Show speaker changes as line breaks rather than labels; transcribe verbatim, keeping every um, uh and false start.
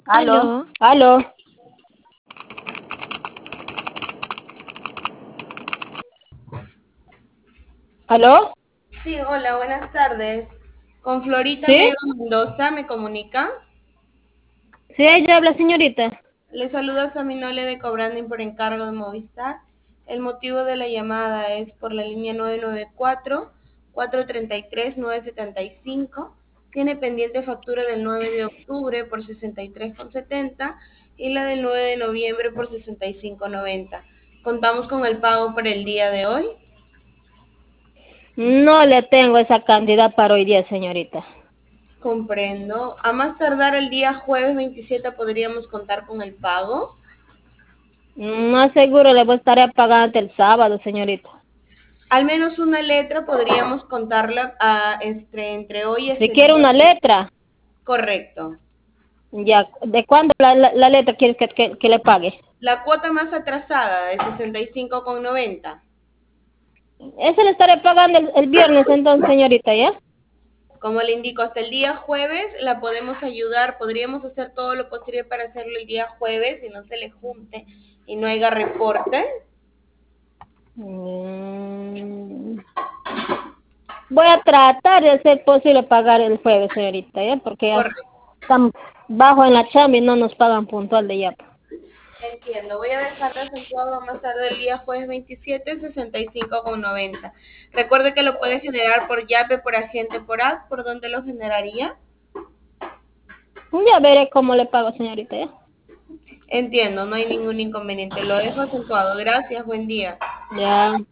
Aló,
Aló,
aló. ¿Aló?
Sí, hola, buenas tardes. Con Florita
¿Sí?
Negro Mendoza, ¿me comunica?
Sí, ella habla, señorita.
Le saluda Saminole de Cobranding por encargo de Movistar. El motivo de la llamada es por la línea nueve nueve cuatro, cuatro tres tres, nueve siete cinco. Tiene pendiente factura del nueve de octubre por sesenta y tres con setenta y la del nueve de noviembre por sesenta y cinco con noventa. Contamos con el pago para el día de hoy.
No le tengo esa cantidad para hoy día, señorita.
Comprendo. A más tardar el día jueves veintisiete podríamos contar con el pago.
Más seguro le voy a estar pagando el sábado, señorita.
Al menos una letra podríamos contarla a, este, entre hoy y
Si
este
quiere una
viernes.
letra,
Correcto.
ya, ¿de cuándo la, la, la letra quiere que, que, que le pague?
La cuota más atrasada de sesenta y cinco con noventa.
Ese le estaré pagando el, el viernes entonces, señorita, ¿ya?
Como le indico, hasta el día jueves la podemos ayudar. Podríamos hacer todo lo posible para hacerlo el día jueves y no se le junte y no haya reporte.
Mm, Voy a tratar de hacer posible pagar el jueves, señorita, ¿ya? Porque ya
Correcto.
están bajo en la chamba y no nos pagan puntual de ya.
Entiendo, voy a dejarlo acentuado más tarde el día jueves veintisiete, sesenta y cinco con noventa. Recuerde que lo puede generar por Yape, por agente, por app. ¿Por dónde lo generaría?
Ya veré cómo le pago, señorita, ¿ya?
Entiendo, no hay ningún inconveniente. Lo dejo acentuado. Gracias, buen día.
Ya.